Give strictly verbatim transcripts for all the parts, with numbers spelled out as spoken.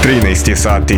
trinaest je sati.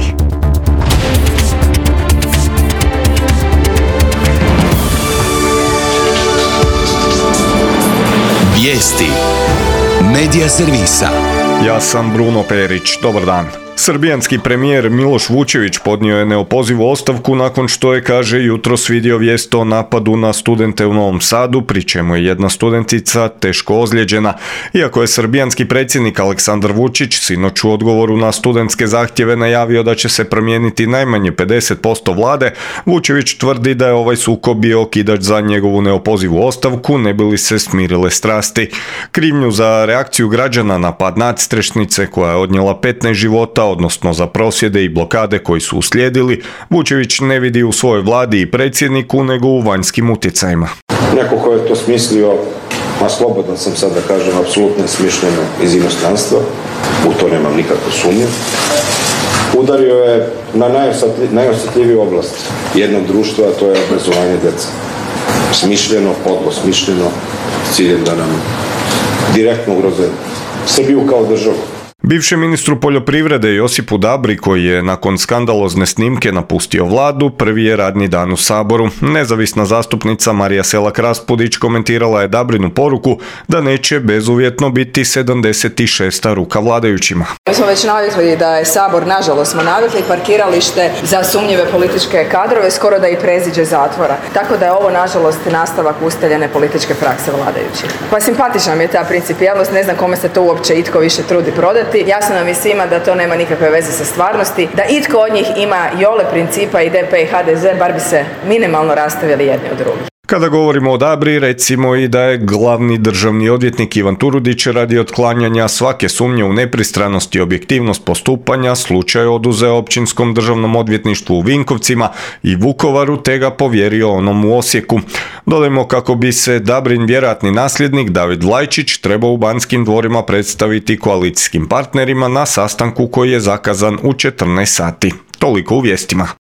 Vijesti Medija servisa. Ja sam Bruno Perić, dobar dan. Srbijanski premijer Miloš Vučević podnio je neopozivu ostavku nakon što je, kaže, jutros vidio vijest o napadu na studente u Novom Sadu, pri čemu je jedna studentica teško ozlijeđena. Iako je srbijanski predsjednik Aleksandar Vučić sinoć u odgovoru na studentske zahtjeve najavio da će se promijeniti najmanje pedeset posto vlade, Vučević tvrdi da je ovaj sukob bio okidač za njegovu neopozivu ostavku, ne bi li se smirile strasti. Krivnju za reakciju građana na pad nadstrešnice, koja je odnijela petnaest života, odnosno za prosvjede i blokade koji su uslijedili, Vučević ne vidi u svojoj vladi i predsjedniku, nego u vanjskim utjecajima. Neko ko je to smislio, a slobodan sam sad da kažem, apsolutno smišljeno iz inostranstva, u to nemam nikakvu sumnju, udario je na najosjetljiviju oblast jednog društva, a to je obrazovanje djece. Smišljeno, podlo smišljeno, s ciljem da nam direktno ugroze Srbiju kao državu. Bivšem ministru poljoprivrede Josipu Dabri, koji je nakon skandalozne snimke napustio vladu, prvi je radni dan u Saboru. Nezavisna zastupnica Marija Selak-Raspudić komentirala je Dabrinu poruku da neće bezuvjetno biti sedamdeset šesta ruka vladajućima. Mi smo već navikli da je Sabor, nažalost smo navikli, parkiralište za sumnjive političke kadrove, skoro da i preziđe zatvora. Tako da je ovo, nažalost, nastavak ustaljene političke prakse vladajućih. Pa simpatična mi je ta principijelnost, ne znam kome se to uopće itko više trudi prodati. Jasno nam je svima da to nema nikakve veze sa stvarnosti, da itko od njih ima iole principa i D P i H D Z, bar bi se minimalno rastavili jedni od drugih. Kada govorimo o Dabri, recimo i da je glavni državni odvjetnik Ivan Turudić radi otklanjanja svake sumnje u nepristranost i objektivnost postupanja slučaj oduzeo Općinskom državnom odvjetništvu u Vinkovcima i Vukovaru, te ga povjerio onom u Osijeku. Dodajmo kako bi se Dabrin vjerojatni nasljednik David Vlajčić trebao u Banskim dvorima predstaviti koalicijskim partnerima na sastanku koji je zakazan u četrnaest sati. Toliko u vijestima.